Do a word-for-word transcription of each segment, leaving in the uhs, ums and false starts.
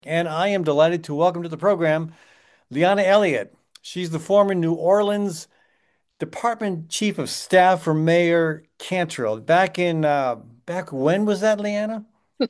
And I am delighted to welcome to the program Liana Elliott. She's the former New Orleans Department Chief of Staff for Mayor Cantrell. Back in uh, back when was that, Liana?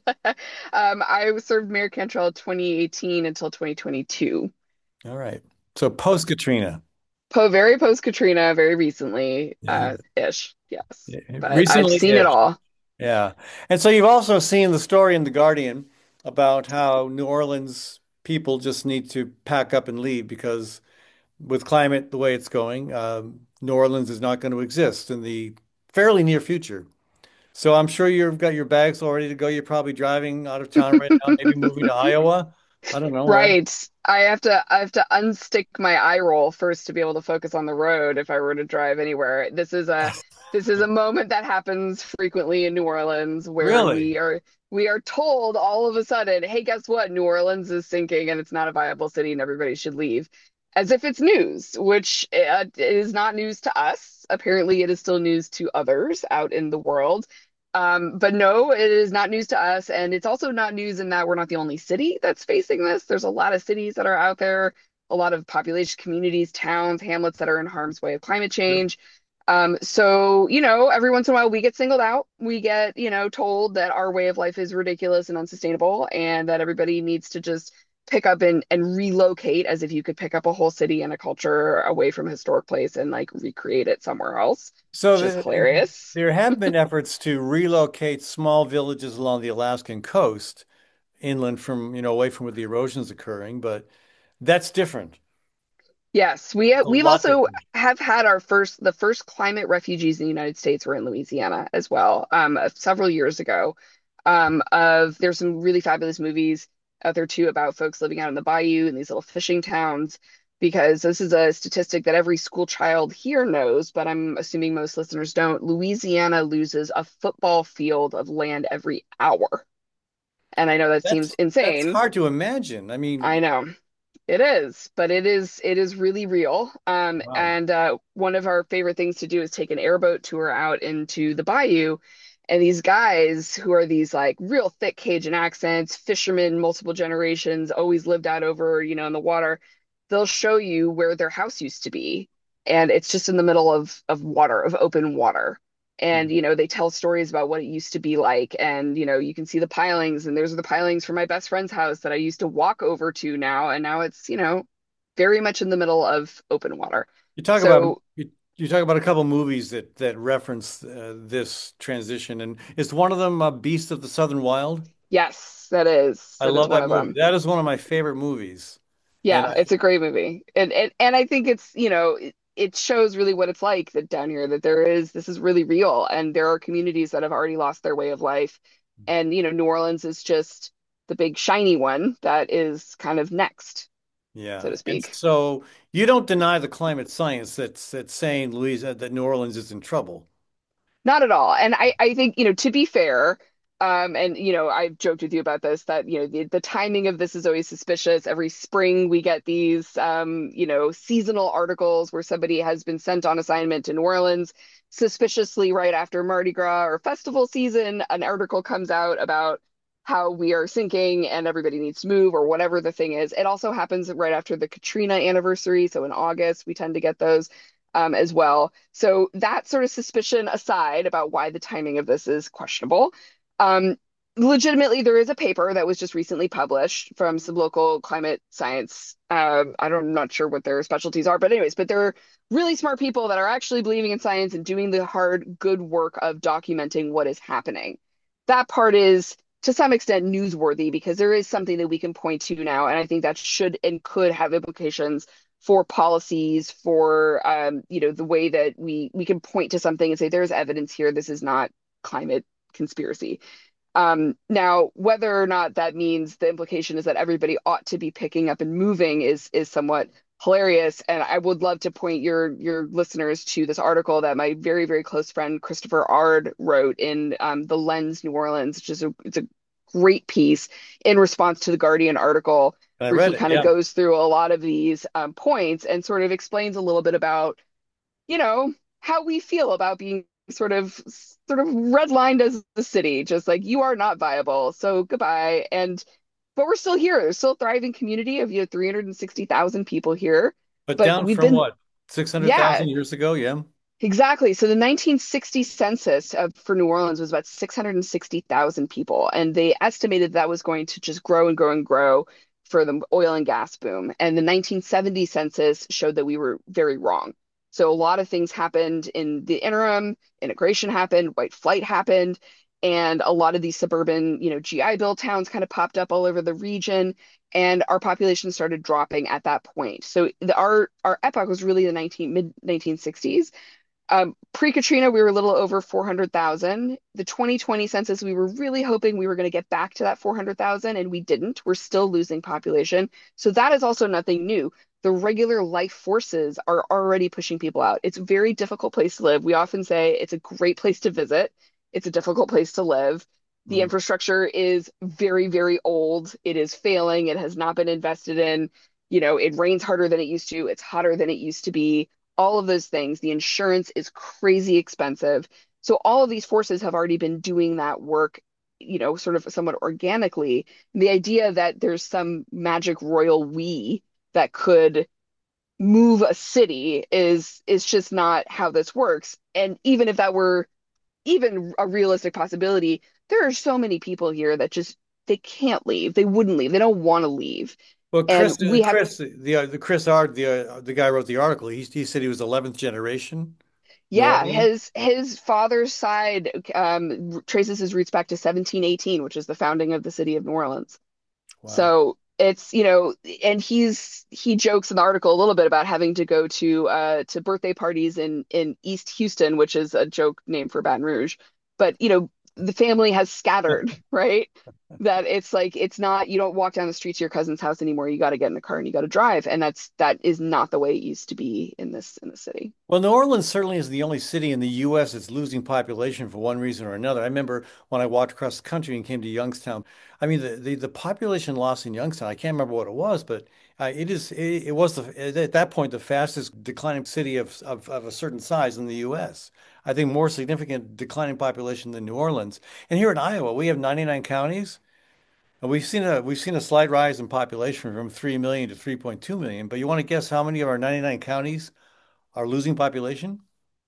Um, I served Mayor Cantrell twenty eighteen until twenty twenty-two. All right. So post Katrina. Po very post Katrina, very recently, Yeah. uh, ish, yes. Yeah. But I've seen it Recently-ish. all. Yeah. And so you've also seen the story in The Guardian about how New Orleans people just need to pack up and leave because with climate the way it's going, um, New Orleans is not going to exist in the fairly near future. So I'm sure you've got your bags all ready to go. You're probably driving out of town right now, maybe moving to Iowa. I don't know where. Right. I have to I have to unstick my eye roll first to be able to focus on the road if I were to drive anywhere. This is a this is a moment that happens frequently in New Orleans where Really? we are we are told all of a sudden, hey, guess what? New Orleans is sinking and it's not a viable city and everybody should leave. As if it's news, which uh, is not news to us. Apparently, it is still news to others out in the world. Um, but no, it is not news to us. And it's also not news in that we're not the only city that's facing this. There's a lot of cities that are out there, a lot of population communities, towns, hamlets that are in harm's way of climate change. Um, so, you know, every once in a while we get singled out. We get, you know, told that our way of life is ridiculous and unsustainable and that everybody needs to just pick up and, and relocate as if you could pick up a whole city and a culture away from a historic place and like recreate it somewhere else, So which is the, hilarious. there have been efforts to relocate small villages along the Alaskan coast inland from, you know, away from where the erosion is occurring, but that's different. Yes, we A we've lot also different. have had our first the first climate refugees in the United States were in Louisiana as well, um, uh, several years ago. Um, of there's some really fabulous movies out there too about folks living out in the bayou in these little fishing towns, because this is a statistic that every school child here knows, but I'm assuming most listeners don't. Louisiana loses a football field of land every hour, and I know that seems That's that's insane. hard to imagine. I I mean, know. It is, but it is it is really real. Um, wow. and uh, one of our favorite things to do is take an airboat tour out into the bayou. And these guys who are these like real thick Cajun accents, fishermen, multiple generations, always lived out over, you know, in the water, they'll show you where their house used to be. And it's just in the middle of of water, of open water. And, you know, they tell stories about what it used to be like. And, you know, you can see the pilings, and there's the pilings from my best friend's house that I used to walk over to now. And now it's, you know, very much in the middle of open water. You talk about So, you, you talk about a couple movies that that reference uh, this transition, and is one of them uh, Beast of the Southern Wild? yes, that is I that is love one that of movie. them. That is one of my favorite movies. And Yeah, I, it's a great movie. And and, and I think it's, you know, it, it shows really what it's like that down here, that there is this is really real. And there are communities that have already lost their way of life. And, you know, New Orleans is just the big shiny one that is kind of next, so yeah, to and speak. so you don't deny the climate science that's that's saying Louise that New Orleans is in trouble. Not at all. And I, I think, you know, to be fair, um, and you know, I've joked with you about this, that, you know, the, the timing of this is always suspicious. Every spring we get these um, you know, seasonal articles where somebody has been sent on assignment to New Orleans. Suspiciously, right after Mardi Gras or festival season, an article comes out about how we are sinking and everybody needs to move or whatever the thing is. It also happens right after the Katrina anniversary. So in August, we tend to get those um, as well. So that sort of suspicion aside about why the timing of this is questionable. Um, Legitimately, there is a paper that was just recently published from some local climate science. Uh, I don't, I'm not sure what their specialties are, but anyways, but they're really smart people that are actually believing in science and doing the hard, good work of documenting what is happening. That part is to some extent newsworthy because there is something that we can point to now, and I think that should and could have implications for policies, for um, you know, the way that we we can point to something and say there's evidence here. This is not climate conspiracy. Um, now, whether or not that means the implication is that everybody ought to be picking up and moving is is somewhat hilarious. And I would love to point your your listeners to this article that my very, very close friend Christopher Ard wrote in um, the Lens New Orleans, which is a it's a great piece in response to the Guardian article, I where read he it. kind of Yeah. goes through a lot of these um, points and sort of explains a little bit about, you know, how we feel about being sort of sort of redlined as a city, just like you are not viable, so goodbye. And but we're still here. There's still a thriving community of, you know, three hundred sixty thousand people here. But But down we've from been, what? yeah, six hundred thousand years ago? Yeah. exactly. So the nineteen sixty census of, for New Orleans was about six hundred sixty thousand people, and they estimated that was going to just grow and grow and grow for the oil and gas boom. And the nineteen seventy census showed that we were very wrong. So a lot of things happened in the interim. Integration happened, white flight happened, and a lot of these suburban, you know, G I Bill towns kind of popped up all over the region, and our population started dropping at that point. So the, our our epoch was really the nineteen mid nineteen sixties. Um, pre-Katrina, we were a little over four hundred thousand. The twenty twenty census, we were really hoping we were going to get back to that four hundred thousand, and we didn't. We're still losing population. So that is also nothing new. The regular life forces are already pushing people out. It's a very difficult place to live. We often say it's a great place to visit. It's a difficult place to live. The Mm. infrastructure is very, very old. It is failing. It has not been invested in. You know, it rains harder than it used to. It's hotter than it used to be, all of those things. The insurance is crazy expensive. So all of these forces have already been doing that work, you know, sort of somewhat organically. The idea that there's some magic royal we that could move a city is is just not how this works. And even if that were even a realistic possibility, there are so many people here that just they can't leave. They wouldn't leave. They don't want to leave. Well, And Chris, uh, we have, Chris, the uh, the Chris Ard, the uh, the guy who wrote the article. He he said he was eleventh generation New yeah, Orleans. his his father's side um, traces his roots back to seventeen eighteen, which is the founding of the city of New Orleans. Wow. So it's, you know, and he's he jokes in the article a little bit about having to go to uh to birthday parties in in East Houston, which is a joke name for Baton Rouge. But, you know, the family has scattered, right? That it's like it's not, you don't walk down the street to your cousin's house anymore. You got to get in the car and you got to drive, and that's that is not the way it used to be in this in the city. Well, New Orleans certainly is the only city in the U S that's losing population for one reason or another. I remember when I walked across the country and came to Youngstown. I mean, the the, the population loss in Youngstown, I can't remember what it was, but uh, it is it, it was the, at that point the fastest declining city of, of of a certain size in the U S. I think more significant declining population than New Orleans. And here in Iowa, we have ninety-nine counties. And we've seen a we've seen a slight rise in population from three million to three point two million. But you want to guess how many of our ninety-nine counties are losing population?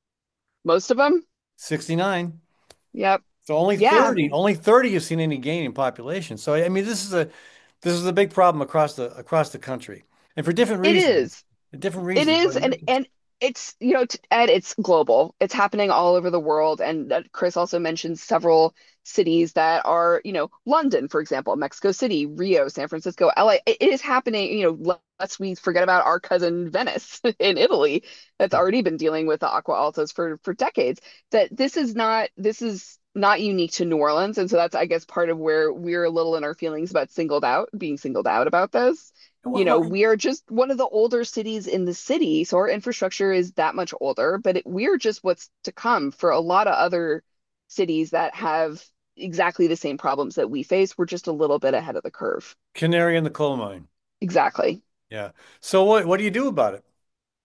Most of them, sixty-nine. yep. So only Yeah, thirty, only thirty have seen any gain in population. So I mean, this is a this is a big problem across the across the country, and for different it reasons. is. Different It reasons. is, and and it's, you know, t- Ed, it's global. It's happening all over the world. And uh, Chris also mentioned several cities that are, you know, London, for example, Mexico City, Rio, San Francisco, L A. It it is happening, you know, lest we forget about our cousin Venice in Italy that's already been dealing with the Aqua Altas for for decades. That this is not this is not unique to New Orleans. And so that's, I guess, part of where we're a little in our feelings about singled out, being singled out about this. You What, know, what, we are just one of the older cities in the city, so our infrastructure is that much older, but it, we're just what's to come for a lot of other cities that have exactly the same problems that we face. We're just a little bit ahead of the curve. Canary in the coal mine. Exactly. Yeah. So what what do you do about it?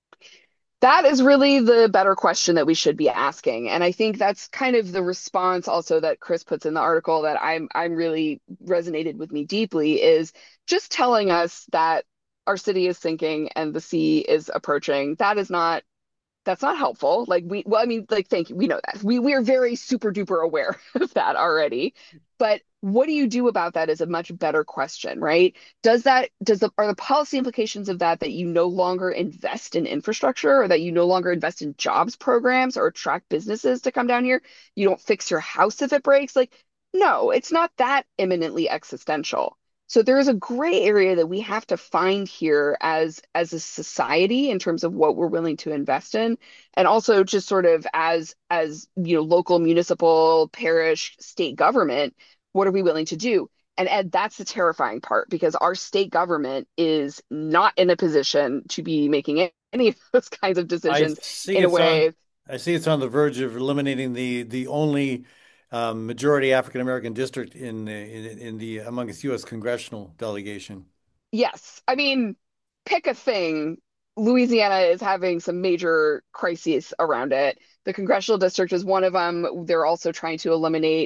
That is really the better question that we should be asking. And I think that's kind of the response also that Chris puts in the article that I'm I'm really resonated with me deeply is just telling us that our city is sinking and the sea is approaching. That is not that's not helpful. Like we, well, I mean, like, thank you. We know that. We we are very super duper aware of that already. But what do you do about that is a much better question, right? Does that, does the, are the policy implications of that that you no longer invest in infrastructure or that you no longer invest in jobs programs or attract businesses to come down here? You don't fix your house if it breaks? Like, no, it's not that imminently existential. So there is a gray area that we have to find here as as a society in terms of what we're willing to invest in, and also just sort of as as you know, local, municipal, parish, state government, what are we willing to do? And Ed, that's the terrifying part because our state government is not in a position to be making any of those kinds of I decisions see in a it's on way. I see it's on the verge of eliminating the the only um, majority African American district in, the- in in the among its U S congressional delegation. Yes. I mean, pick a thing. Louisiana is having some major crises around it. The congressional district is one of them. They're also trying to eliminate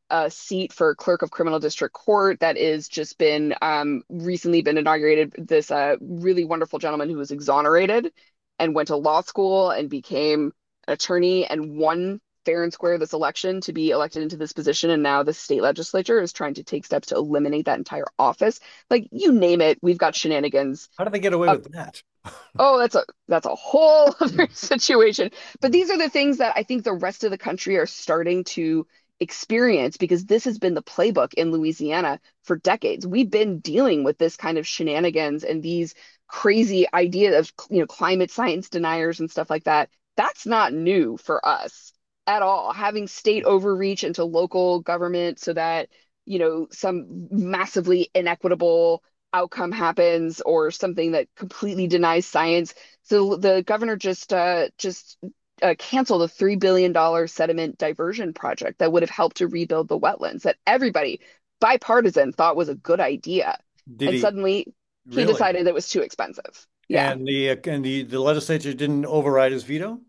a seat for clerk of criminal district court that is just been um, recently been inaugurated. This uh, really wonderful gentleman who was exonerated and went to law school and became an attorney and won fair and square this election to be elected into this position. And now the state legislature is trying to take steps to eliminate that entire office. Like you name it, we've got shenanigans. How do they get away Uh, with that? oh, that's a that's a whole other situation. But these are the things that I think the rest of the country are starting to experience because this has been the playbook in Louisiana for decades. We've been dealing with this kind of shenanigans and these crazy idea of, you know, climate science deniers and stuff like that. That's not new for us at all. Having state overreach into local government so that, you know, some massively inequitable outcome happens or something that completely denies science. So the governor just uh, just uh, canceled a three billion dollars sediment diversion project that would have helped to rebuild the wetlands that everybody bipartisan thought was a good idea. Did And he suddenly he really? decided it was too expensive. Yeah. And the uh, and the the legislature didn't override his veto?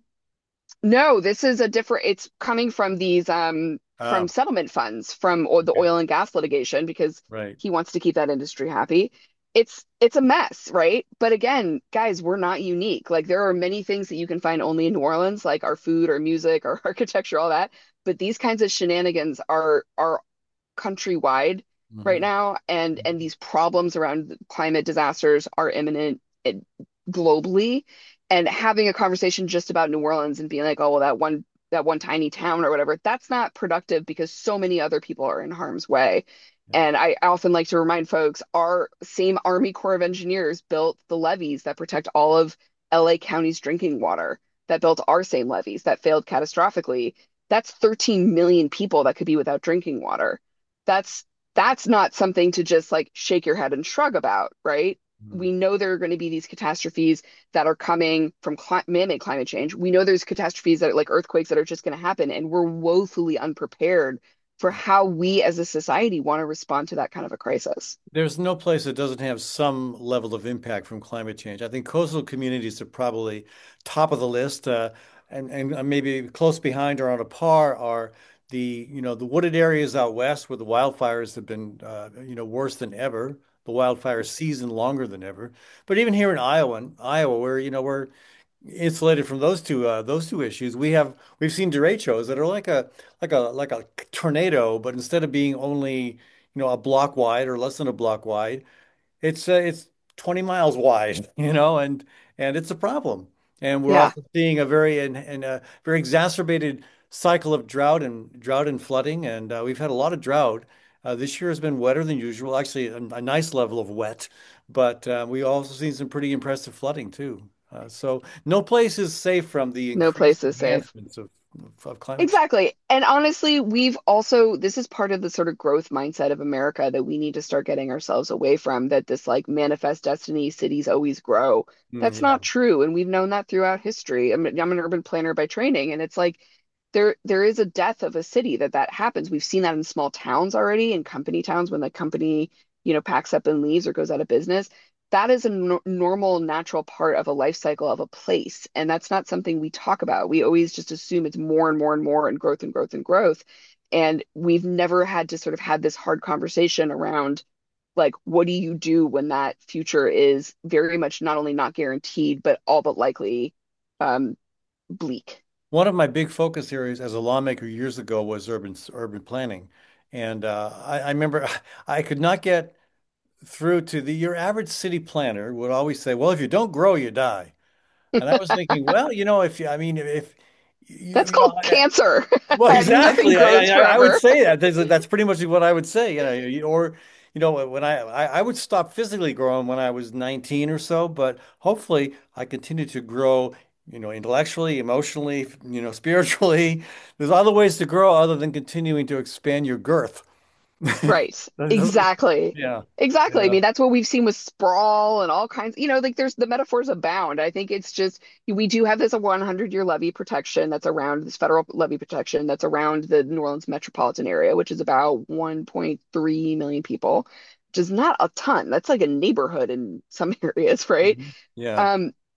No, this is a different, it's coming from these um from Oh, settlement funds from o- the okay. oil and gas litigation because Right. he wants to keep that industry happy. It's it's a mess, right? But again, guys, we're not unique. Like there are many things that you can find only in New Orleans, like our food, our music, our architecture, all that. But these kinds of shenanigans are are countrywide right Hmm. now, and and these problems around climate disasters are imminent eh, globally. And having a conversation just about New Orleans and being like, oh, well, that one that one tiny town or whatever, that's not productive because so many other people are in harm's way. Yeah. And I often like to remind folks, our same Army Corps of Engineers built the levees that protect all of L A County's drinking water, that built our same levees that failed catastrophically. That's thirteen million people that could be without drinking water. That's that's not something to just like shake your head and shrug about, right? Mhm. We know there are going to be these catastrophes that are coming from cli man-made climate change. We know there's catastrophes that are like earthquakes that are just going to happen, and we're woefully unprepared for how we as a society want to respond to that kind of a crisis. There's no place that doesn't have some level of impact from climate change. I think coastal communities are probably top of the list, uh, and and maybe close behind or on a par are the you know the wooded areas out west where the wildfires have been uh, you know worse than ever. The wildfire season longer than ever. But even here in Iowa, Iowa, where you know we're insulated from those two uh, those two issues, we have we've seen derechos that are like a like a like a tornado, but instead of being only you know a block wide or less than a block wide, it's uh, it's twenty miles wide, you know, and and it's a problem. And we're Yeah, also seeing a very and, and a very exacerbated cycle of drought and drought and flooding, and uh, we've had a lot of drought. Uh, this year has been wetter than usual, actually a, a nice level of wet, but uh, we also seen some pretty impressive flooding too. Uh, so no place is safe from the no place increased is safe. advancements of, of climate change. Exactly. And honestly, we've also, this is part of the sort of growth mindset of America that we need to start getting ourselves away from, that this like manifest destiny, cities always grow. Mm, That's yeah. not true. And we've known that throughout history. I'm, I'm an urban planner by training, and it's like there there is a death of a city that that happens. We've seen that in small towns already, in company towns when the company, you know, packs up and leaves or goes out of business. That is a no normal, natural part of a life cycle of a place. And that's not something we talk about. We always just assume it's more and more and more and growth and growth and growth. And we've never had to sort of had this hard conversation around like, what do you do when that future is very much not only not guaranteed, but all but likely um, bleak. One of my big focus areas as a lawmaker years ago was urban urban planning, and uh, I, I remember I could not get through to the your average city planner would always say, "Well, if you don't grow, you die." And I was thinking, well, you know, if you, I mean, if you, That's you know, called cancer. well, Nothing exactly. I, grows I I would forever. say that. That's, that's pretty much what I would say. You know, you- or you know, when I, I I would stop physically growing when I was nineteen or so, but hopefully I continue to grow. You know, intellectually, emotionally, you know, spiritually. There's other ways to grow other than continuing to expand your girth. Right. Those- Exactly. Yeah, Exactly. I yeah. mean, that's what we've seen with sprawl and all kinds, you know, like there's the metaphors abound. I think it's just we do have this a one hundred year levee protection that's around this federal levee protection that's around the New Orleans metropolitan area, which is about one point three million people, which is not a ton. That's like a neighborhood in some areas, right? Mhm. Yeah. Um,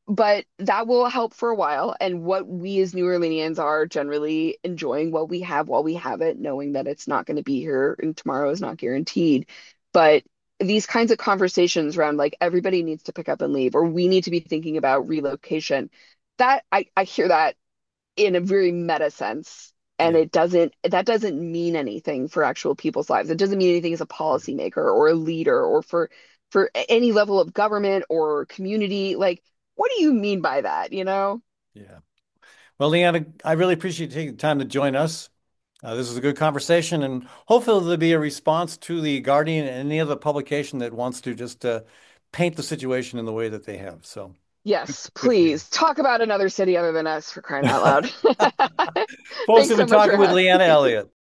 but that will help for a while. And what we as New Orleanians are generally enjoying what we have while we have it, knowing that it's not going to be here and tomorrow is not guaranteed. But these kinds of conversations around like everybody needs to pick up and leave, or we need to be thinking about relocation, that I, I hear that in a very meta sense. And Yeah. it doesn't, that doesn't mean anything for actual people's lives. It doesn't mean anything as a policymaker or a leader or for for any level of government or community. Like, what do you mean by that, you know? Yeah. Well, Leanna, I really appreciate you taking the time to join us. Uh, this is a good conversation, and hopefully there'll be a response to the Guardian and any other publication that wants to just uh, paint the situation in the way that they have. So Yes, good for you. please talk about another city other than us for crying out loud. Folks Thanks have so been much for talking with having Leanna me. Elliott.